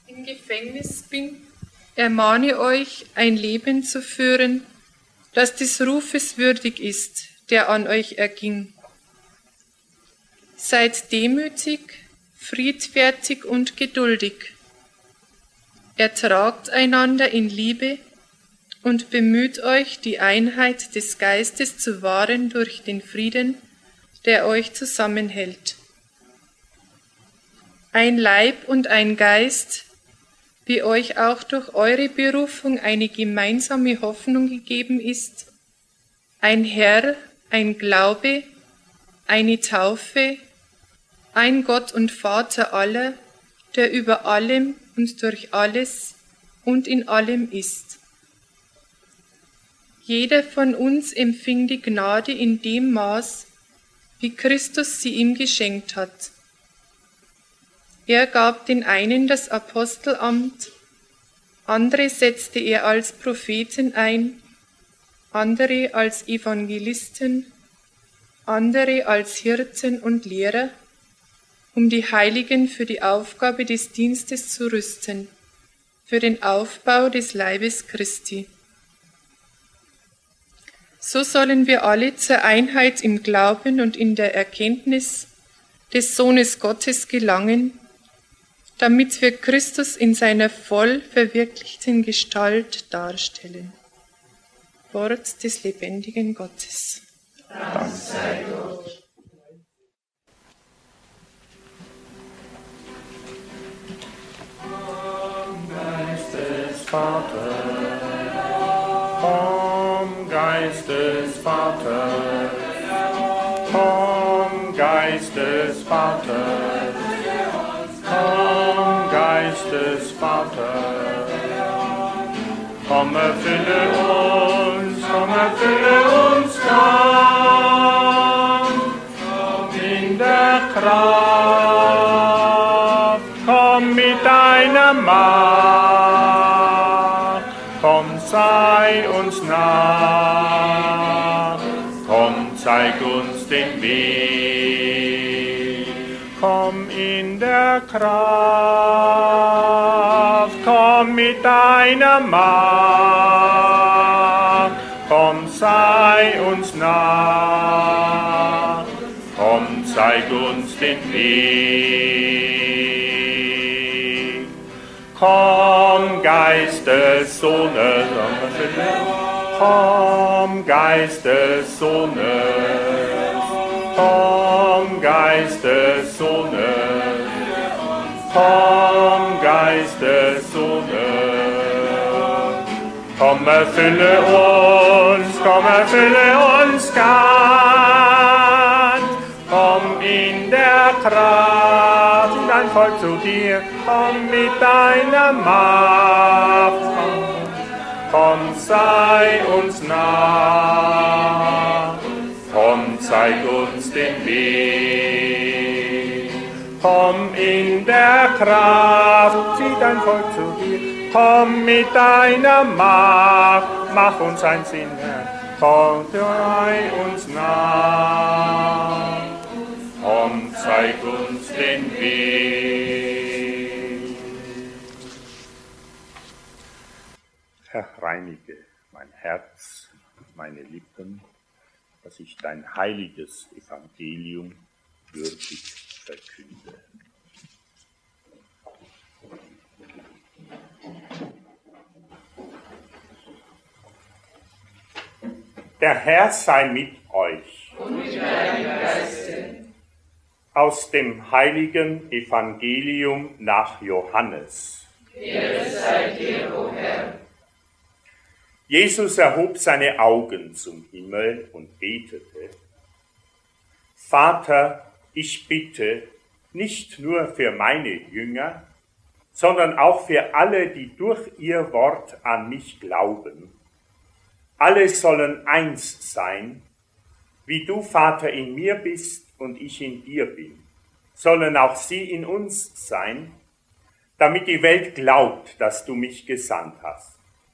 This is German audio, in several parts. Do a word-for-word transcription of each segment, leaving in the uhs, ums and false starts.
im Gefängnis bin, ermahne euch, ein Leben zu führen, das des Rufes würdig ist, der an euch erging. Seid demütig, friedfertig und geduldig. Ertragt einander in Liebe und bemüht euch, die Einheit des Geistes zu wahren durch den Frieden, der euch zusammenhält. Ein Leib und ein Geist, wie euch auch durch eure Berufung eine gemeinsame Hoffnung gegeben ist, ein Herr, ein Glaube, eine Taufe, ein Gott und Vater aller, der über allem und durch alles und in allem ist. Jeder von uns empfing die Gnade in dem Maß, wie Christus sie ihm geschenkt hat. Er gab den einen das Apostelamt, andere setzte er als Propheten ein, andere als Evangelisten, andere als Hirten und Lehrer, um die Heiligen für die Aufgabe des Dienstes zu rüsten, für den Aufbau des Leibes Christi. So sollen wir alle zur Einheit im Glauben und in der Erkenntnis des Sohnes Gottes gelangen, damit wir Christus in seiner voll verwirklichten Gestalt darstellen. Wort des lebendigen Gottes. Dank sei Gott. Komm, Geist des Vaters, komm, Geist des Vaters, komm, Geist des Vaters, komm, Geist des Vaters, komm, erfülle uns, komm, erfülle uns ganz, komm in der Kraft, komm mit deiner Macht, komm, sei uns nah, komm, zeig uns den Weg, komm in der Kraft, komm mit deiner Macht, komm, sei uns nah, komm, zeig uns den Weg. Komm, Geist des Sohnes, komm, Geist des Sohnes, komm, Geist des Sohnes, komm, Geist des Sohnes, komm, erfülle uns, komm, erfülle uns ganz, komm in der Kraft, in dein Volk zu dir, komm mit deiner Macht, komm, komm, sei uns nah, komm, zeig uns den Weg, komm in der Kraft, zieh dein Volk zu dir, komm mit deiner Macht, mach uns ein Sinn, komm, sei uns nah, komm, zeig uns den Weg. Herr, reinige mein Herz, meine Lippen, dass ich dein heiliges Evangelium würdig verkünde. Der Herr sei mit euch. Und mit deinem Geiste. Aus dem heiligen Evangelium nach Johannes. Ehre sei dir, o Herr. Jesus erhob seine Augen zum Himmel und betete: Vater, ich bitte, nicht nur für meine Jünger, sondern auch für alle, die durch ihr Wort an mich glauben. Alle sollen eins sein, wie du, Vater, in mir bist und ich in dir bin, sollen auch sie in uns sein, damit die Welt glaubt, dass du mich gesandt hast.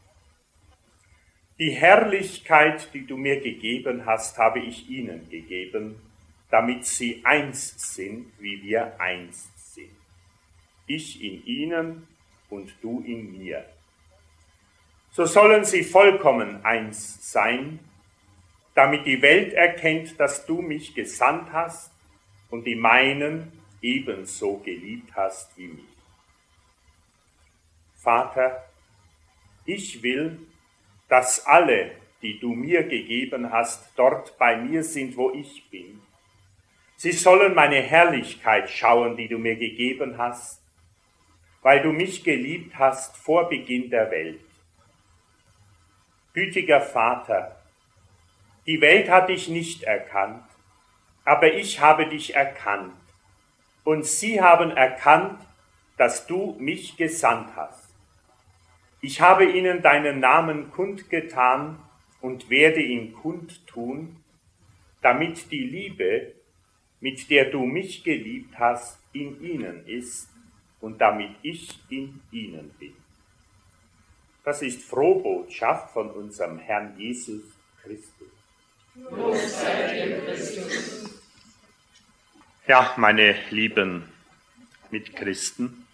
Die Herrlichkeit, die du mir gegeben hast, habe ich ihnen gegeben, damit sie eins sind, wie wir eins sind. Ich in ihnen und du in mir. So sollen sie vollkommen eins sein, damit die Welt erkennt, dass du mich gesandt hast und die meinen ebenso geliebt hast wie mich. Vater, ich will, dass alle, die du mir gegeben hast, dort bei mir sind, wo ich bin. Sie sollen meine Herrlichkeit schauen, die du mir gegeben hast, weil du mich geliebt hast vor Beginn der Welt. Gütiger Vater, die Welt hat dich nicht erkannt, aber ich habe dich erkannt, und sie haben erkannt, dass du mich gesandt hast. Ich habe ihnen deinen Namen kundgetan und werde ihn kundtun, damit die Liebe, mit der du mich geliebt hast, in ihnen ist und damit ich in ihnen bin. Das ist Frohbotschaft von unserem Herrn Jesus Christus. Lob sei dir, Christus. Ja, meine lieben Mitchristen,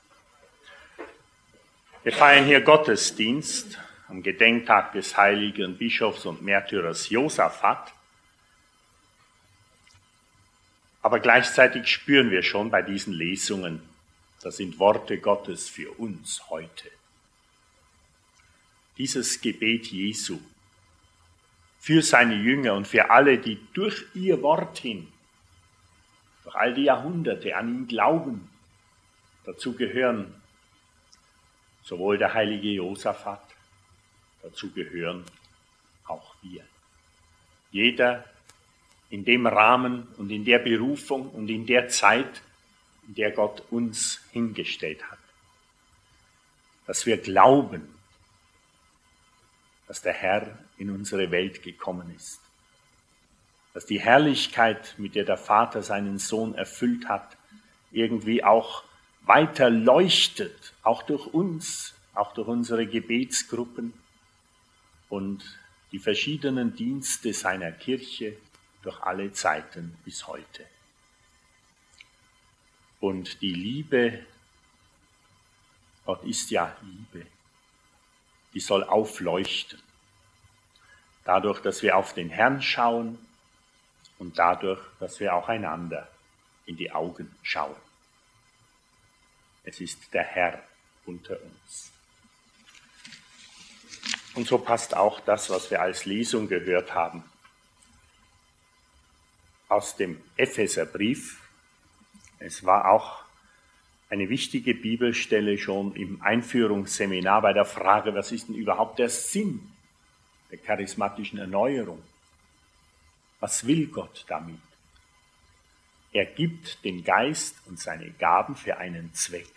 wir feiern hier Gottesdienst am Gedenktag des heiligen Bischofs und Märtyrers Josaphat. Aber gleichzeitig spüren wir schon bei diesen Lesungen, das sind Worte Gottes für uns heute. Dieses Gebet Jesu für seine Jünger und für alle, die durch ihr Wort hin, durch all die Jahrhunderte an ihn glauben, dazu gehören sowohl der heilige Josaphat, dazu gehören auch wir. Jeder in dem Rahmen und in der Berufung und in der Zeit, in der Gott uns hingestellt hat. Dass wir glauben, dass der Herr in unsere Welt gekommen ist. Dass die Herrlichkeit, mit der der Vater seinen Sohn erfüllt hat, irgendwie auch weiter leuchtet, auch durch uns, auch durch unsere Gebetsgruppen und die verschiedenen Dienste seiner Kirche durch alle Zeiten bis heute. Und die Liebe, Gott ist ja Liebe, die soll aufleuchten. Dadurch, dass wir auf den Herrn schauen und dadurch, dass wir auch einander in die Augen schauen. Es ist der Herr unter uns. Und so passt auch das, was wir als Lesung gehört haben, aus dem Epheserbrief. Es war auch eine wichtige Bibelstelle schon im Einführungsseminar bei der Frage, was ist denn überhaupt der Sinn der charismatischen Erneuerung? Was will Gott damit? Er gibt den Geist und seine Gaben für einen Zweck.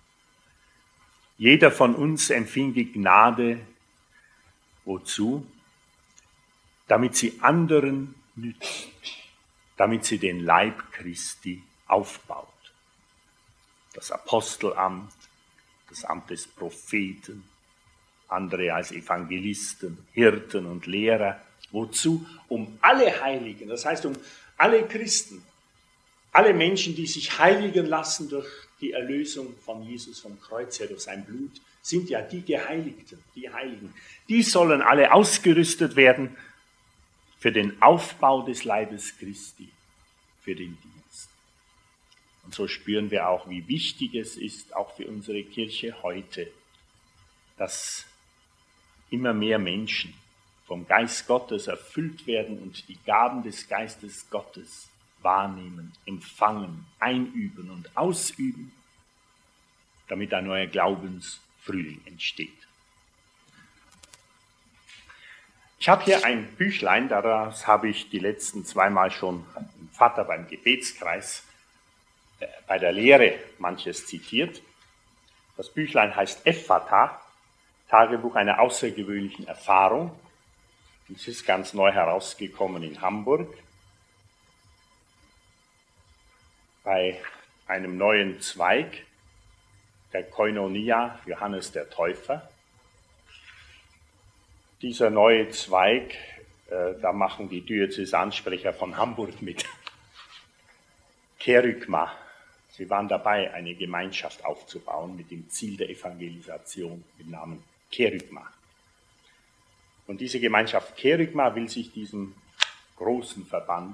Jeder von uns empfing die Gnade, wozu? Damit sie anderen nützt, damit sie den Leib Christi aufbaut. Das Apostelamt, das Amt des Propheten, andere als Evangelisten, Hirten und Lehrer. Wozu? Um alle Heiligen, das heißt um alle Christen, alle Menschen, die sich heiligen lassen durch die Erlösung von Jesus vom Kreuz her, durch sein Blut, sind ja die Geheiligten, die Heiligen. Die sollen alle ausgerüstet werden für den Aufbau des Leibes Christi, für den Dienst. Und so spüren wir auch, wie wichtig es ist, auch für unsere Kirche heute, dass immer mehr Menschen vom Geist Gottes erfüllt werden und die Gaben des Geistes Gottes wahrnehmen, empfangen, einüben und ausüben, damit ein neuer Glaubensfrühling entsteht. Ich habe hier ein Büchlein, daraus habe ich die letzten zweimal schon im Vater beim Gebetskreis äh, bei der Lehre manches zitiert. Das Büchlein heißt Ephphatha, Tagebuch einer außergewöhnlichen Erfahrung. Es ist ganz neu herausgekommen in Hamburg bei einem neuen Zweig der Koinonia Johannes der Täufer. Dieser neue Zweig, äh, da machen die Diözesansprecher von Hamburg mit. Kerygma, Sie waren dabei, eine Gemeinschaft aufzubauen mit dem Ziel der Evangelisation mit Namen Kerygma. Und diese Gemeinschaft Kerygma will sich diesem großen Verband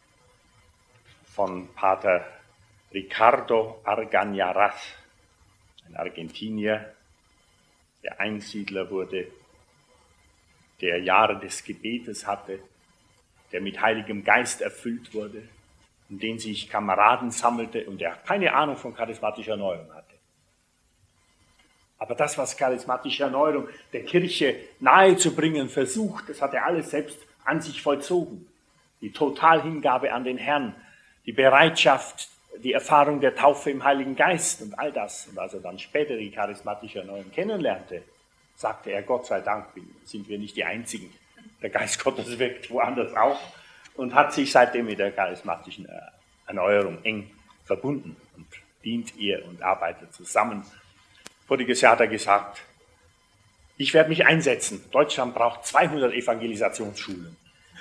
von Pater Ricardo Argañarás, ein Argentinier, der Einsiedler wurde, der Jahre des Gebetes hatte, der mit Heiligem Geist erfüllt wurde, in den sich Kameraden sammelte und der keine Ahnung von charismatischer Erneuerung hatte. Aber das, was charismatische Erneuerung der Kirche nahezubringen versucht, das hat er alles selbst an sich vollzogen. Die Totalhingabe an den Herrn, die Bereitschaft, die Erfahrung der Taufe im Heiligen Geist und all das. Und als er dann später die charismatische Erneuerung kennenlernte, sagte er, Gott sei Dank sind wir nicht die Einzigen. Der Geist Gottes wirkt woanders auch und hat sich seitdem mit der charismatischen Erneuerung eng verbunden und dient ihr und arbeitet zusammen. Voriges Jahr hat er gesagt, ich werde mich einsetzen. Deutschland braucht zweihundert Evangelisationsschulen.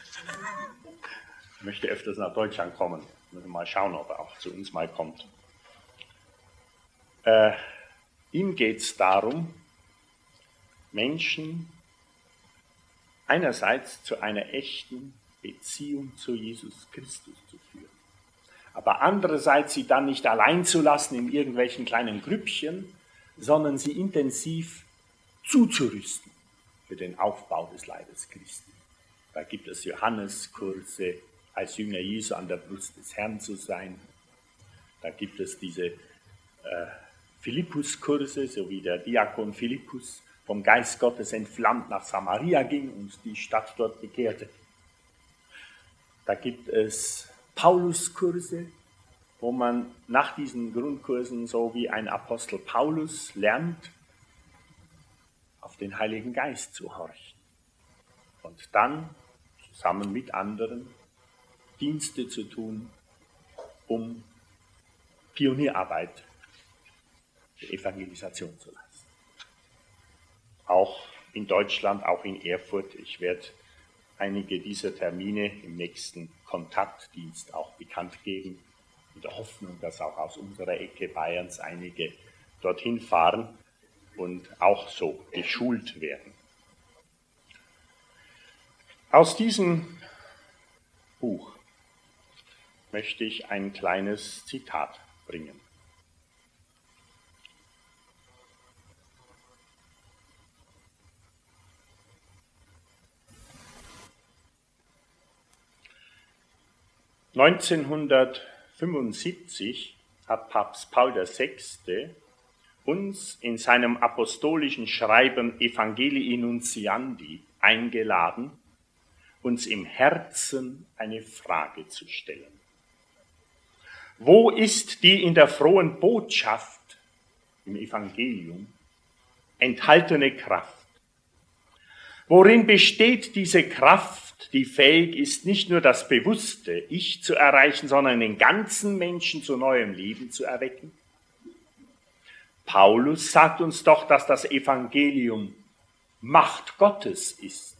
Ich möchte öfters nach Deutschland kommen. Mal schauen, ob er auch zu uns mal kommt. Äh, ihm geht es darum, Menschen einerseits zu einer echten Beziehung zu Jesus Christus zu führen, aber andererseits sie dann nicht allein zu lassen in irgendwelchen kleinen Grüppchen, sondern sie intensiv zuzurüsten für den Aufbau des Leibes Christi. Da gibt es Johanneskurse, als Jünger Jesu an der Brust des Herrn zu sein. Da gibt es diese äh, Philippus-Kurse, so wie der Diakon Philippus vom Geist Gottes entflammt nach Samaria ging und die Stadt dort bekehrte. Da gibt es Paulus-Kurse, wo man nach diesen Grundkursen so wie ein Apostel Paulus lernt, auf den Heiligen Geist zu horchen. Und dann zusammen mit anderen Dienste zu tun, um Pionierarbeit der Evangelisation zu leisten. Auch in Deutschland, auch in Erfurt. Ich werde einige dieser Termine im nächsten Kontaktdienst auch bekannt geben, mit der Hoffnung, dass auch aus unserer Ecke Bayerns einige dorthin fahren und auch so geschult werden. Aus diesem Buch möchte ich ein kleines Zitat bringen. neunzehnhundertfünfundsiebzig hat Papst Paul der Sechste uns in seinem apostolischen Schreiben Evangelii Nuntiandi eingeladen, uns im Herzen eine Frage zu stellen. Wo ist die in der frohen Botschaft, im Evangelium, enthaltene Kraft? Worin besteht diese Kraft, die fähig ist, nicht nur das bewusste Ich zu erreichen, sondern den ganzen Menschen zu neuem Leben zu erwecken? Paulus sagt uns doch, dass das Evangelium Macht Gottes ist.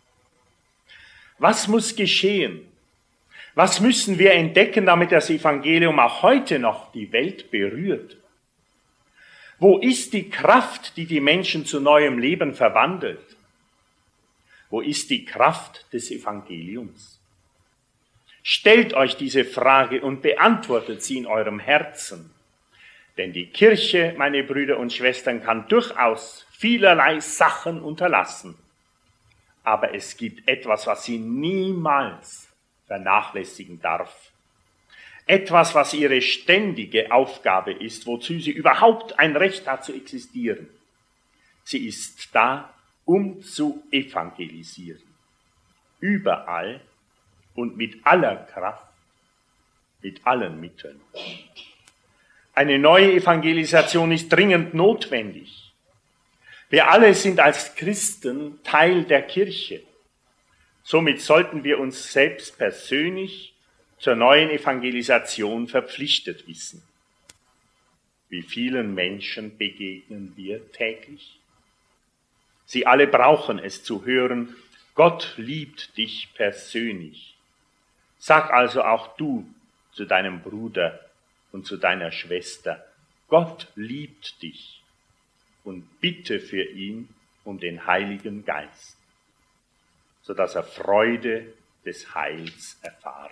Was muss geschehen? Was müssen wir entdecken, damit das Evangelium auch heute noch die Welt berührt? Wo ist die Kraft, die die Menschen zu neuem Leben verwandelt? Wo ist die Kraft des Evangeliums? Stellt euch diese Frage und beantwortet sie in eurem Herzen. Denn die Kirche, meine Brüder und Schwestern, kann durchaus vielerlei Sachen unterlassen. Aber es gibt etwas, was sie niemals vernachlässigen darf. Etwas, was ihre ständige Aufgabe ist, wozu sie überhaupt ein Recht hat zu existieren. Sie ist da, um zu evangelisieren. Überall und mit aller Kraft, mit allen Mitteln. Eine neue Evangelisation ist dringend notwendig. Wir alle sind als Christen Teil der Kirche. Somit sollten wir uns selbst persönlich zur neuen Evangelisation verpflichtet wissen. Wie vielen Menschen begegnen wir täglich? Sie alle brauchen es zu hören, Gott liebt dich persönlich. Sag also auch du zu deinem Bruder und zu deiner Schwester, Gott liebt dich, und bitte für ihn um den Heiligen Geist, sodass er Freude des Heils erfahre.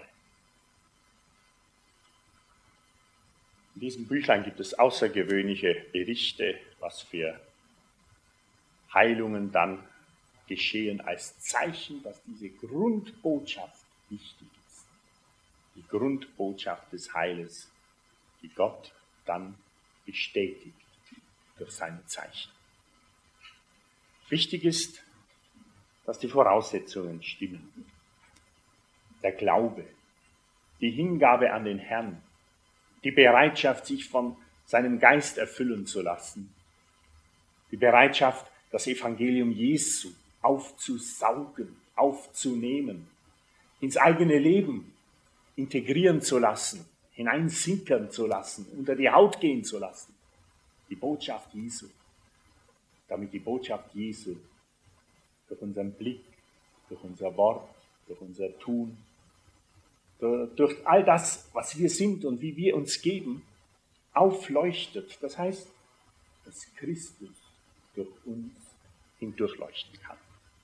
In diesem Büchlein gibt es außergewöhnliche Berichte, was für Heilungen dann geschehen, als Zeichen, dass diese Grundbotschaft wichtig ist. Die Grundbotschaft des Heiles, die Gott dann bestätigt durch seine Zeichen. Wichtig ist, dass die Voraussetzungen stimmen. Der Glaube, die Hingabe an den Herrn, die Bereitschaft, sich von seinem Geist erfüllen zu lassen, die Bereitschaft, das Evangelium Jesu aufzusaugen, aufzunehmen, ins eigene Leben integrieren zu lassen, hineinsickern zu lassen, unter die Haut gehen zu lassen. Die Botschaft Jesu, damit die Botschaft Jesu durch unseren Blick, durch unser Wort, durch unser Tun, durch all das, was wir sind und wie wir uns geben, aufleuchtet. Das heißt, dass Christus durch uns hindurchleuchten kann.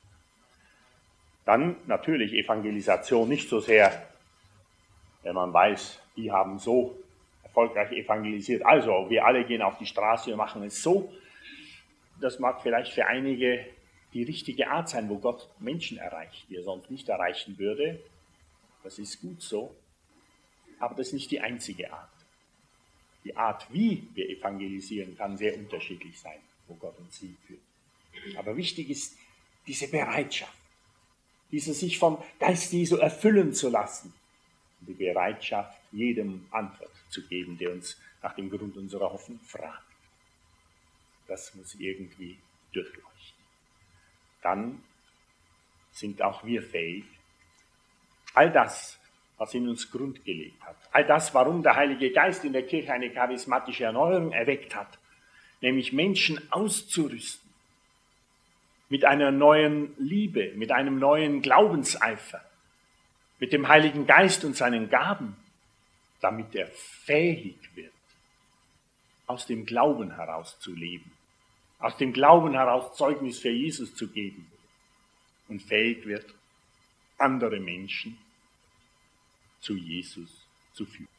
Dann natürlich Evangelisation, nicht so sehr, wenn man weiß, die haben so erfolgreich evangelisiert. Also, wir alle gehen auf die Straße und machen es so. Das mag vielleicht für einige die richtige Art sein, wo Gott Menschen erreicht, die er sonst nicht erreichen würde. Das ist gut so, aber das ist nicht die einzige Art. Die Art, wie wir evangelisieren, kann sehr unterschiedlich sein, wo Gott uns hinführt. Aber wichtig ist diese Bereitschaft, dieses sich vom Geist Jesu erfüllen zu lassen, und die Bereitschaft, jedem Antwort zu geben, der uns nach dem Grund unserer Hoffnung fragt. Das muss irgendwie durchleuchten. Dann sind auch wir fähig, all das, was in uns Grund gelegt hat, all das, warum der Heilige Geist in der Kirche eine charismatische Erneuerung erweckt hat, nämlich Menschen auszurüsten mit einer neuen Liebe, mit einem neuen Glaubenseifer, mit dem Heiligen Geist und seinen Gaben, damit er fähig wird, aus dem Glauben heraus zu leben, aus dem Glauben heraus Zeugnis für Jesus zu geben und fähig wird, andere Menschen zu Jesus zu führen.